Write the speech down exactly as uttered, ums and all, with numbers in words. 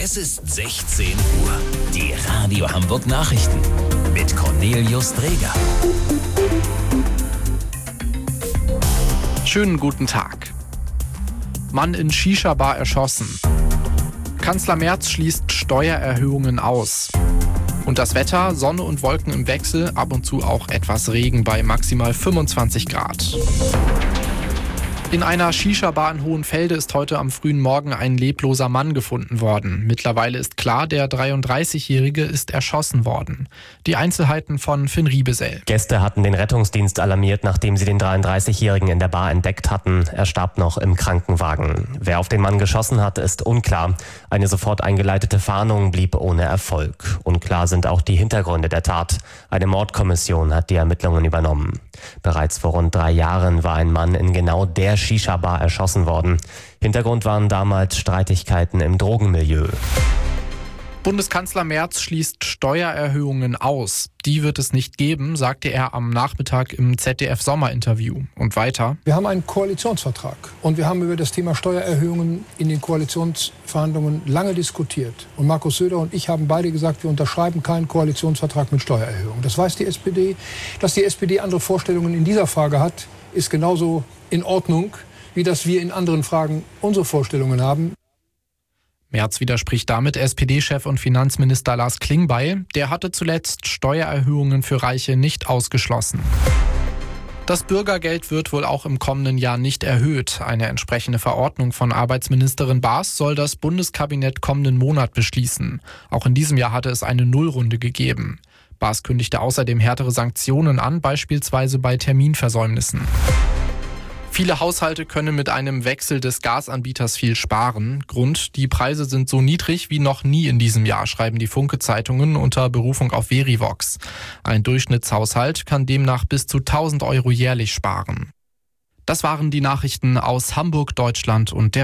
Es ist sechzehn Uhr. Die Radio Hamburg Nachrichten mit Cornelius Dreger. Schönen guten Tag. Mann in Shisha-Bar erschossen. Kanzler Merz schließt Steuererhöhungen aus. Und das Wetter, Sonne und Wolken im Wechsel, ab und zu auch etwas Regen bei maximal fünfundzwanzig Grad. In einer Shisha-Bar in Hohenfelde ist heute am frühen Morgen ein lebloser Mann gefunden worden. Mittlerweile ist klar, der dreiunddreißigjährige ist erschossen worden. Die Einzelheiten von Finn Riebesell. Gäste hatten den Rettungsdienst alarmiert, nachdem sie den dreiunddreißigjährigen in der Bar entdeckt hatten. Er starb noch im Krankenwagen. Wer auf den Mann geschossen hat, ist unklar. Eine sofort eingeleitete Fahndung blieb ohne Erfolg. Unklar sind auch die Hintergründe der Tat. Eine Mordkommission hat die Ermittlungen übernommen. Bereits vor rund drei Jahren war ein Mann in genau der Shisha-Bar erschossen worden. Hintergrund waren damals Streitigkeiten im Drogenmilieu. Bundeskanzler Merz schließt Steuererhöhungen aus. Die wird es nicht geben, sagte er am Nachmittag im Z D F-Sommerinterview. Und weiter: Wir haben einen Koalitionsvertrag und wir haben über das Thema Steuererhöhungen in den Koalitionsverhandlungen lange diskutiert. Und Markus Söder und ich haben beide gesagt, wir unterschreiben keinen Koalitionsvertrag mit Steuererhöhungen. Das weiß die S P D. Dass die S P D andere Vorstellungen in dieser Frage hat, ist genauso in Ordnung, wie dass wir in anderen Fragen unsere Vorstellungen haben. Merz widerspricht damit S P D-Chef und Finanzminister Lars Klingbeil. Der hatte zuletzt Steuererhöhungen für Reiche nicht ausgeschlossen. Das Bürgergeld wird wohl auch im kommenden Jahr nicht erhöht. Eine entsprechende Verordnung von Arbeitsministerin Baas soll das Bundeskabinett kommenden Monat beschließen. Auch in diesem Jahr hatte es eine Nullrunde gegeben. Baas kündigte außerdem härtere Sanktionen an, beispielsweise bei Terminversäumnissen. Viele Haushalte können mit einem Wechsel des Gasanbieters viel sparen. Grund: die Preise sind so niedrig wie noch nie in diesem Jahr, schreiben die Funke-Zeitungen unter Berufung auf Verivox. Ein Durchschnittshaushalt kann demnach bis zu tausend Euro jährlich sparen. Das waren die Nachrichten aus Hamburg, Deutschland und der